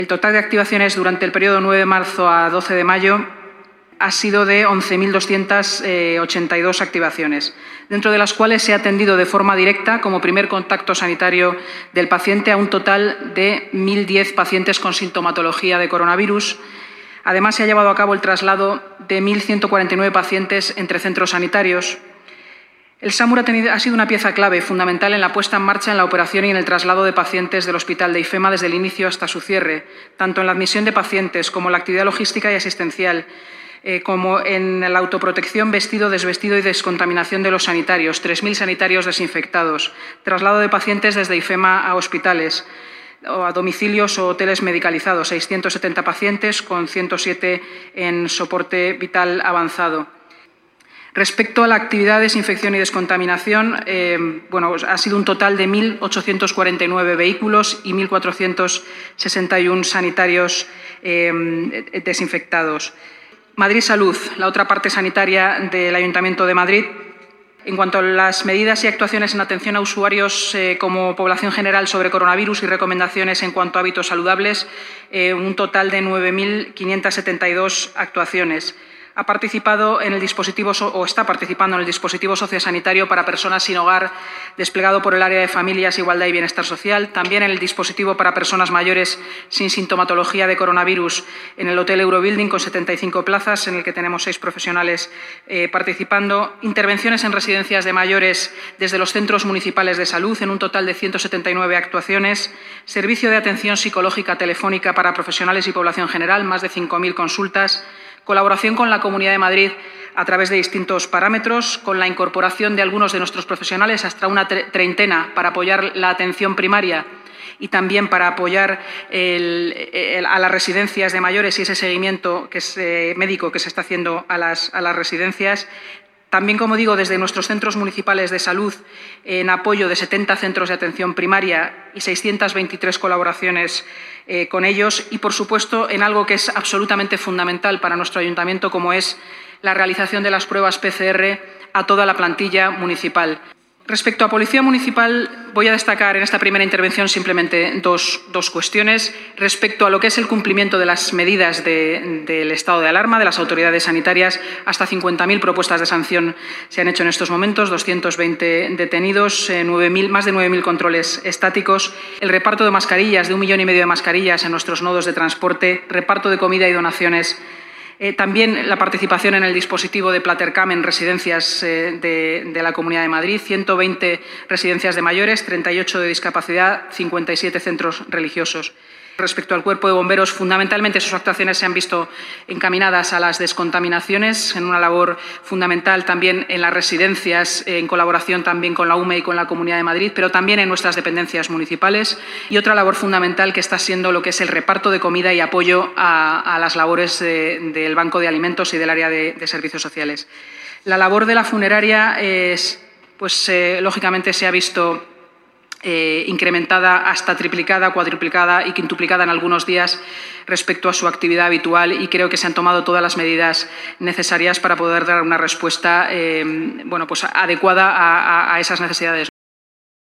El total de activaciones durante el periodo 9 de marzo a 12 de mayo ha sido de 11.282 activaciones, dentro de las cuales se ha atendido de forma directa, como primer contacto sanitario del paciente, a un total de 1.010 pacientes con sintomatología de coronavirus. Además, se ha llevado a cabo el traslado de 1.149 pacientes entre centros sanitarios. El SAMUR ha sido una pieza clave, fundamental en la puesta en marcha en la operación y en el traslado de pacientes del Hospital de IFEMA desde el inicio hasta su cierre, tanto en la admisión de pacientes como en la actividad logística y asistencial, como en la autoprotección, vestido, desvestido y descontaminación de los sanitarios, 3.000 sanitarios desinfectados, traslado de pacientes desde IFEMA a hospitales, o a domicilios o hoteles medicalizados, 670 pacientes con 107 en soporte vital avanzado. Respecto a la actividad de desinfección y descontaminación, ha sido un total de 1.849 vehículos y 1.461 sanitarios desinfectados. Madrid Salud, la otra parte sanitaria del Ayuntamiento de Madrid. En cuanto a las medidas y actuaciones en atención a usuarios como población general sobre coronavirus y recomendaciones en cuanto a hábitos saludables, un total de 9.572 actuaciones. Ha participado en el dispositivo o está participando en el dispositivo sociosanitario para personas sin hogar desplegado por el área de Familias, Igualdad y Bienestar Social, también en el dispositivo para personas mayores sin sintomatología de coronavirus en el Hotel Eurobuilding con 75 plazas, en el que tenemos 6 profesionales participando, intervenciones en residencias de mayores desde los centros municipales de salud en un total de 179 actuaciones, servicio de atención psicológica telefónica para profesionales y población general, más de 5.000 consultas, colaboración con la Comunidad de Madrid a través de distintos parámetros, con la incorporación de algunos de nuestros profesionales, hasta una treintena, para apoyar la atención primaria y también para apoyar a las residencias de mayores y ese seguimiento médico que se está haciendo a las residencias. También, como digo, desde nuestros centros municipales de salud, en apoyo de 70 centros de atención primaria y 623 colaboraciones con ellos. Y, por supuesto, en algo que es absolutamente fundamental para nuestro ayuntamiento, como es la realización de las pruebas PCR a toda la plantilla municipal. Respecto a Policía Municipal, voy a destacar en esta primera intervención simplemente dos cuestiones. Respecto a lo que es el cumplimiento de las medidas del estado de alarma de las autoridades sanitarias, hasta 50.000 propuestas de sanción se han hecho en estos momentos, 220 detenidos, más de 9.000 controles estáticos, el reparto de mascarillas, de 1,5 millones de mascarillas en nuestros nodos de transporte, reparto de comida y donaciones. También la participación en el dispositivo de Platercam en residencias de la Comunidad de Madrid, 120 residencias de mayores, 38 de discapacidad, 57 centros religiosos. Respecto al Cuerpo de Bomberos, fundamentalmente sus actuaciones se han visto encaminadas a las descontaminaciones, en una labor fundamental también en las residencias, en colaboración también con la UME y con la Comunidad de Madrid, pero también en nuestras dependencias municipales. Y otra labor fundamental que está siendo lo que es el reparto de comida y apoyo a las labores del Banco de Alimentos y del área de servicios sociales. La labor de la funeraria, lógicamente, se ha visto incrementada hasta triplicada, cuadruplicada y quintuplicada en algunos días respecto a su actividad habitual, y creo que se han tomado todas las medidas necesarias para poder dar una respuesta adecuada a esas necesidades.